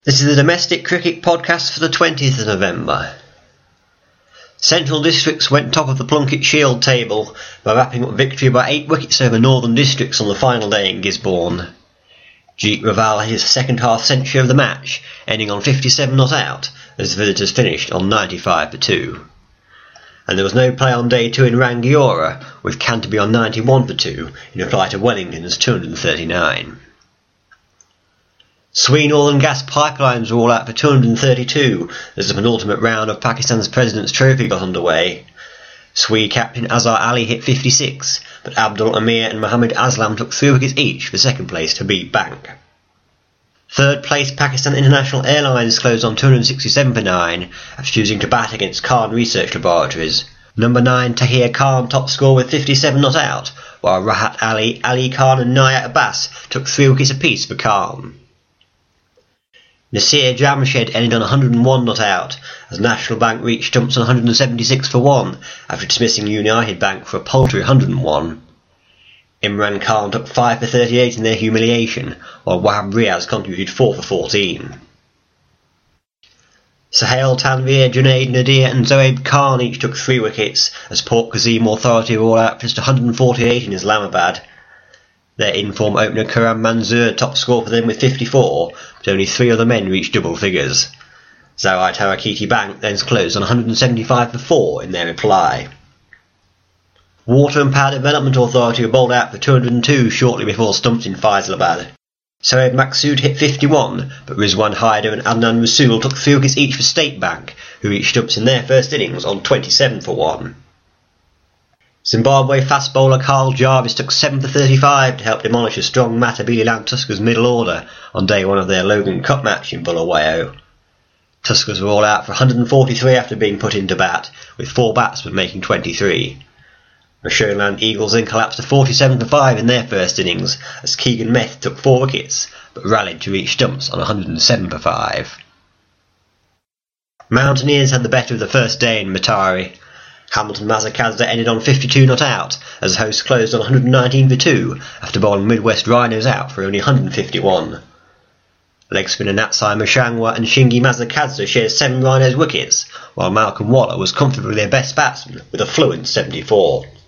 This is the Domestic Cricket Podcast for the 20th of November. Central Districts went top of the Plunket Shield table by wrapping up victory by 8 wickets over Northern Districts on the final day in Gisborne. Jeet Raval had his second half century of the match, ending on 57 not out, as the visitors finished on 95 for 2. And there was no play on day 2 in Rangiora, with Canterbury on 91 for 2 in reply to Wellington's 239. SWE Northern Gas Pipelines were all out for 232 as the penultimate round of Pakistan's President's Trophy got underway. SWE captain Azhar Ali hit 56, but Abdul Amir and Mohammad Aslam took 3 wickets each for second place Habib Bank. Third place Pakistan International Airlines closed on 267 for 9 after choosing to bat against Khan Research Laboratories. Number 9 Tahir Khan top score with 57 not out, while Rahat Ali, Ali Khan and Naya Abbas took 3 wickets apiece for Khan. Nasir Jamshed ended on 101 not out as National Bank reached stumps on 176 for 1 after dismissing United Bank for a paltry 101. Imran Khan took 5 for 38 in their humiliation, while Wahab Riaz contributed 4 for 14. Sohail Tanveer, Junaid Nadir and Zoaib Khan each took 3 wickets as Port Qasim Authority were all out for just 148 in Islamabad. Their in-form opener Karam Manzoor top score for them with 54, but only 3 other men reached double figures. Zawai Tarakiti Bank then closed on 175 for 4 in their reply. Water and Power Development Authority were bowled out for 202 shortly before stumps in Faisalabad. Sohaib Maqsood hit 51, but Rizwan Haider and Adnan Rasool took 3 wickets each for State Bank, who reached stumps in their first innings on 27 for 1. Zimbabwe fast bowler Carl Jarvis took 7 for 35 to help demolish a strong Matabeleland Tuskers middle order on day 1 of their Logan Cup match in Bulawayo. Tuskers were all out for 143 after being put into bat, with 4 batsmen making 23. Mashonaland Eagles then collapsed to 47 for 5 in their first innings as Keegan Meth took 4 wickets but rallied to reach stumps on 107 for 5. Mountaineers had the better of the first day in Matari. Hamilton Mazakazda ended on 52 not out as hosts closed on 119 for 2 after bowling Midwest Rhinos out for only 151. Leg spinner Natsai Mashangwa and Shingi Mazakazda shared 7 Rhinos wickets, while Malcolm Waller was comfortably their best batsman with a fluent 74.